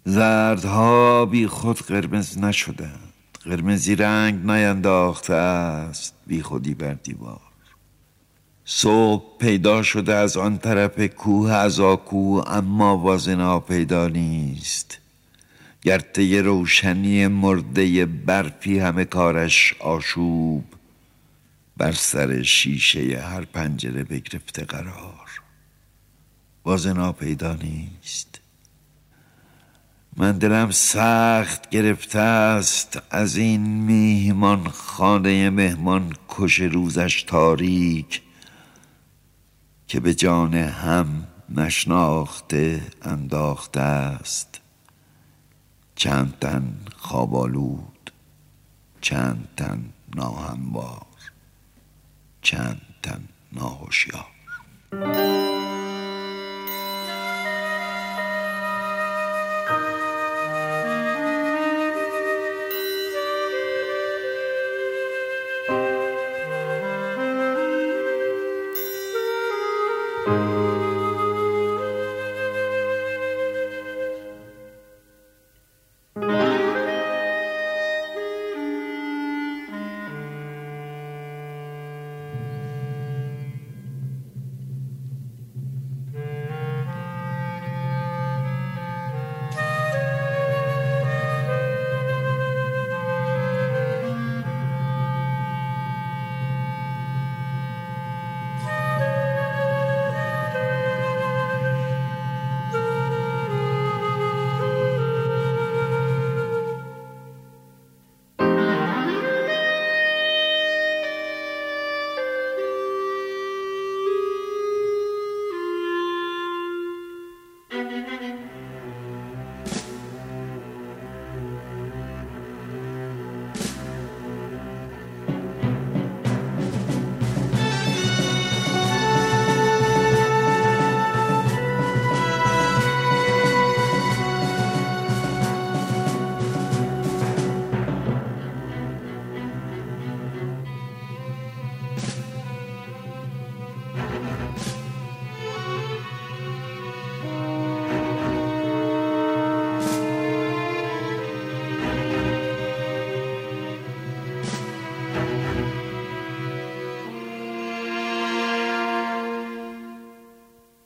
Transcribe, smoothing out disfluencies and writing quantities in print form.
زردها بی خود قرمز نشدند، قرمزی رنگ نینداخته است بی خودی بر دیوار. صبح پیدا شده از آن طرف کوه عزاکو، اما باز ناپیدا نیست. گرته روشنی مرده برفی همه کارش آشوب، بر سر شیشه هر پنجره بگرفته قرار. باز ناپیدا نیست. من دلم سخت گرفته است از این میهمان خانه مهمان کش روزش تاریک، که به جان هم نشناخته انداخته است. چند تن خواب آلود، چند تن ناهموار، چند تن ناهوشیار.